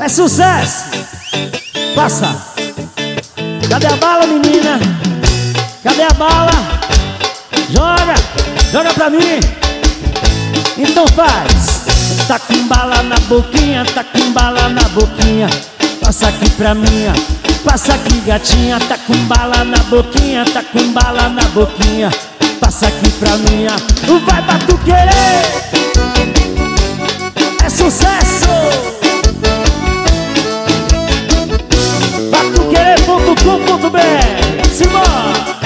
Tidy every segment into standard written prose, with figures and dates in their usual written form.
É sucesso! Passa! Cadê a bala, menina? Cadê a bala? Joga! Joga pra mim! Então faz! Tá com bala na boquinha, tá com bala na boquinha. Passa aqui pra minha, passa aqui gatinha. Tá com bala na boquinha, tá com bala na boquinha. Passa aqui pra minha, vai pra tu querer. É sucesso! Batuquerer.com.br. Simbora!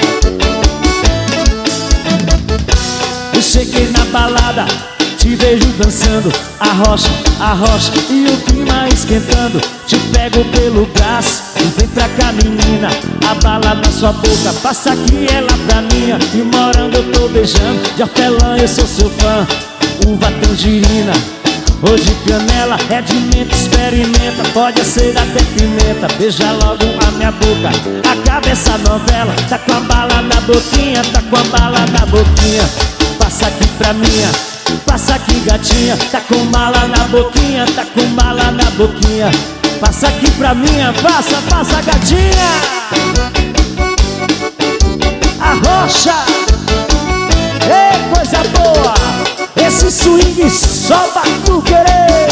Eu cheguei na balada, te vejo dançando, arrocha e o clima esquentando. Te pego pelo braço, vem pra cá menina. A bala na sua boca, passa aqui ela pra minha. De morango eu tô beijando, de hortelã eu sou seu fã. Uva tangerina, ou de canela, é de menta, experimenta. Pode ser até pimenta, beija logo a minha boca. Acaba essa novela, tá com a bala na boquinha, tá com a bala na boquinha. Passa aqui pra minha, passa aqui gatinha. Tá com bala na boquinha, tá com bala na boquinha. Passa aqui pra minha, passa gatinha. Arrocha, ei coisa boa. Esse swing só batuquerer.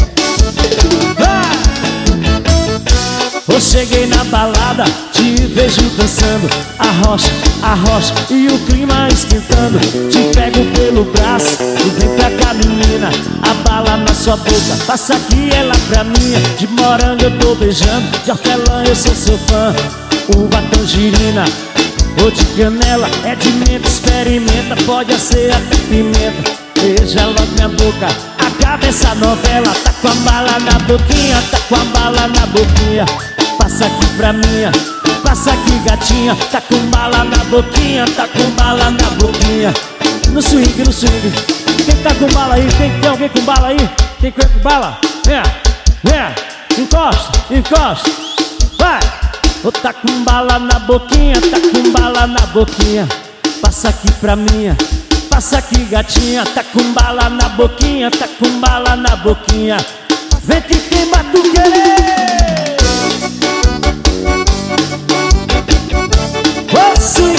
Eu cheguei na balada, te vejo dançando, arrocha e o clima esquentando. Te pego pelo braço, vem pra cá menina. A bala na sua boca, passa aqui ela pra minha. De morango eu tô beijando, de hortelã eu sou seu fã. Uva tangerina, ou de canela, é de menta, experimenta. Pode ser até pimenta, beija logo minha boca. Acaba essa novela, tá com a bala na boquinha, tá com a bala na boquinha. Passa aqui pra minha, passa aqui gatinha. Tá com bala na boquinha, tá com bala na boquinha. No swing, no swing. Quem tá com bala aí? Tem alguém com bala aí? Quem com bala? Vem, encosta, vai. Ô, tá com bala na boquinha, tá com bala na boquinha. Passa aqui pra minha, passa aqui gatinha. Tá com bala na boquinha, tá com bala na boquinha. Vem que tem batuquerer. Oh, swing.